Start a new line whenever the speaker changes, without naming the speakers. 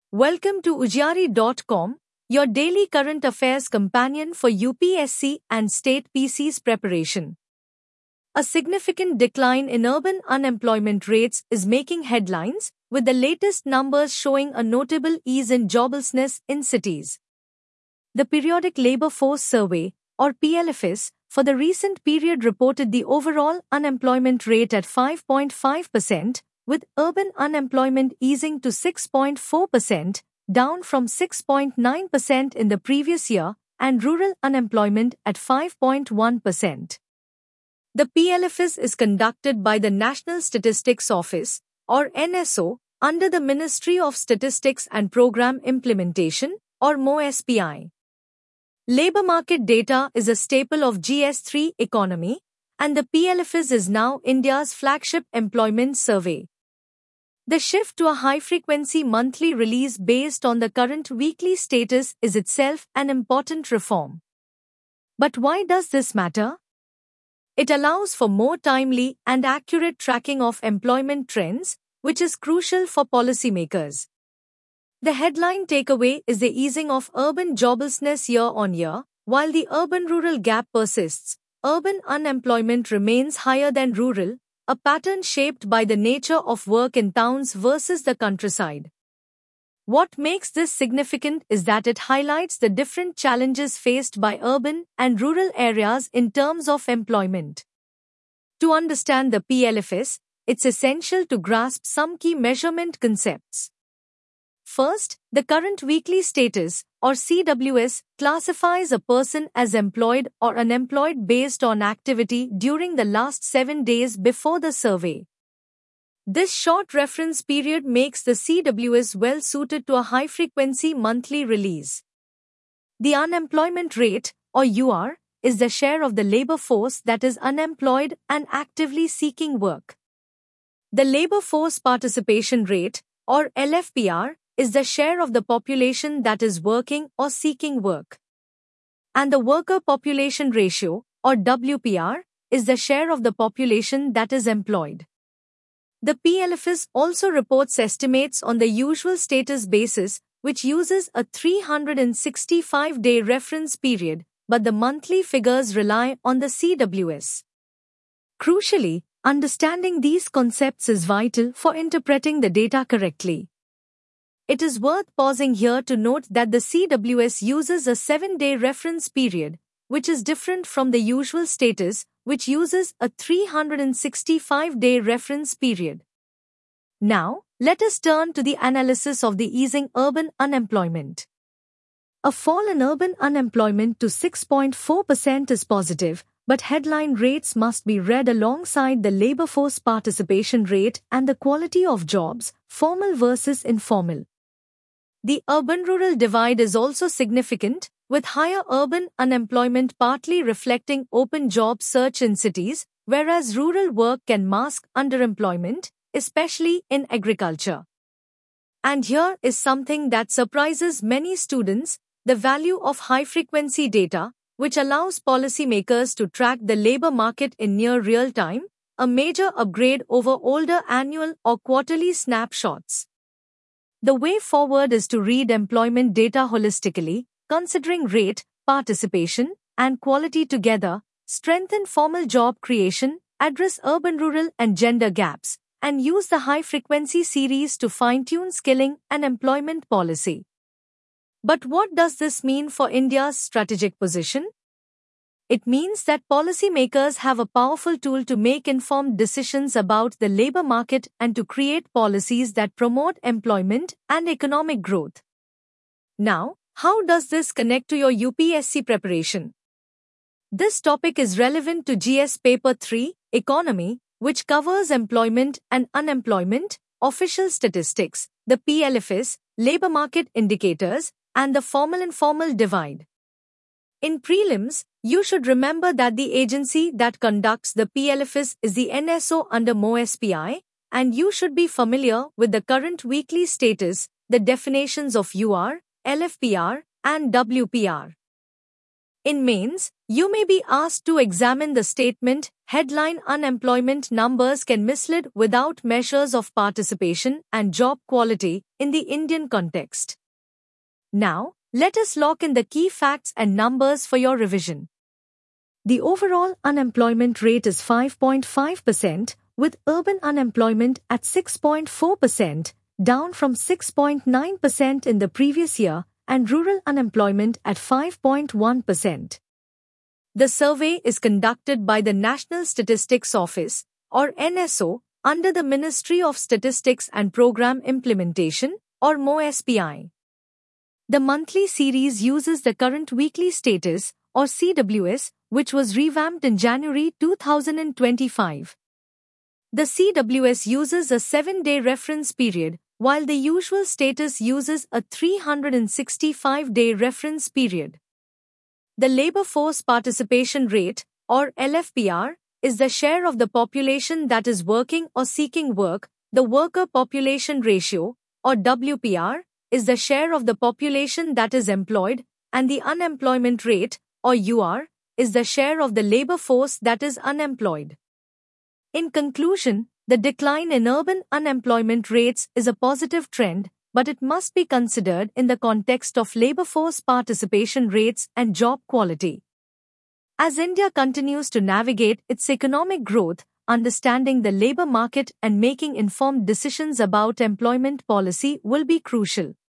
Welcome to Ujari.com, your daily current affairs companion for UPSC and state PC's preparation. A significant decline in urban unemployment rates is making headlines, with the latest numbers showing a notable ease in joblessness in cities. The Periodic Labour Force Survey, or PLFS, for the recent period reported the overall unemployment rate at 5.5%, with urban unemployment easing to 6.4%, down from 6.9% in the previous year, and rural unemployment at 5.1%. The PLFS is conducted by the National Statistics Office, or NSO, under the Ministry of Statistics and Program Implementation, or MoSPI. Labour market data is a staple of GS3 economy, and the PLFS is now India's flagship employment survey. The shift to a high-frequency monthly release based on the current weekly status is itself an important reform. But why does this matter? It allows for more timely and accurate tracking of employment trends, which is crucial for policymakers. The headline takeaway is the easing of urban joblessness year on year, while the urban-rural gap persists. Urban unemployment remains higher than rural, a pattern shaped by the nature of work in towns versus the countryside. What makes this significant is that it highlights the different challenges faced by urban and rural areas in terms of employment. To understand the PLFS, it's essential to grasp some key measurement concepts. First, the current weekly status, or CWS, classifies a person as employed or unemployed based on activity during the last 7 days before the survey. This short reference period makes the CWS well suited to a high-frequency monthly release. The unemployment rate, or UR, is the share of the labour force that is unemployed and actively seeking work. The labour force participation rate, or LFPR, is the share of the population that is working or seeking work. And the worker population ratio, or WPR, is the share of the population that is employed. The PLFS also reports estimates on the usual status basis, which uses a 365-day reference period, but the monthly figures rely on the CWS. Crucially, understanding these concepts is vital for interpreting the data correctly. It is worth pausing here to note that the CWS uses a 7-day reference period, which is different from the usual status, which uses a 365-day reference period. Now, let us turn to the analysis of the easing urban unemployment. A fall in urban unemployment to 6.4% is positive, but headline rates must be read alongside the labour force participation rate and the quality of jobs, formal versus informal. The urban-rural divide is also significant, with higher urban unemployment partly reflecting open job search in cities, whereas rural work can mask underemployment, especially in agriculture. And here is something that surprises many students: the value of high-frequency data, which allows policymakers to track the labour market in near real time, a major upgrade over older annual or quarterly snapshots. The way forward is to read employment data holistically, considering rate, participation, and quality together, strengthen formal job creation, address urban-rural and gender gaps, and use the high-frequency series to fine-tune skilling and employment policy. But what does this mean for India's strategic position? It means that policymakers have a powerful tool to make informed decisions about the labour market and to create policies that promote employment and economic growth. Now, how does this connect to your UPSC preparation? This topic is relevant to GS Paper 3, Economy, which covers employment and unemployment, official statistics, the PLFS, labour market indicators, and the formal-informal divide. In prelims, you should remember that the agency that conducts the PLFS is the NSO under MoSPI, and you should be familiar with the current weekly status, the definitions of UR, LFPR, and WPR. In mains, you may be asked to examine the statement headline unemployment numbers can mislead without measures of participation and job quality in the Indian context. Now, let us lock in the key facts and numbers for your revision. The overall unemployment rate is 5.5%, with urban unemployment at 6.4%, down from 6.9% in the previous year, and rural unemployment at 5.1%. The survey is conducted by the National Statistics Office, or NSO, under the Ministry of Statistics and Program Implementation, or MoSPI. The monthly series uses the current weekly status, or CWS, which was revamped in January 2025. The CWS uses a 7-day reference period, while the usual status uses a 365-day reference period. The labor force participation rate, or LFPR, is the share of the population that is working or seeking work. The worker population ratio, or WPR, is the share of the population that is employed, and the unemployment rate, or UR, is the share of the labor force that is unemployed. In conclusion, the decline in urban unemployment rates is a positive trend, but it must be considered in the context of labor force participation rates and job quality. As India continues to navigate its economic growth, understanding the labor market and making informed decisions about employment policy will be crucial.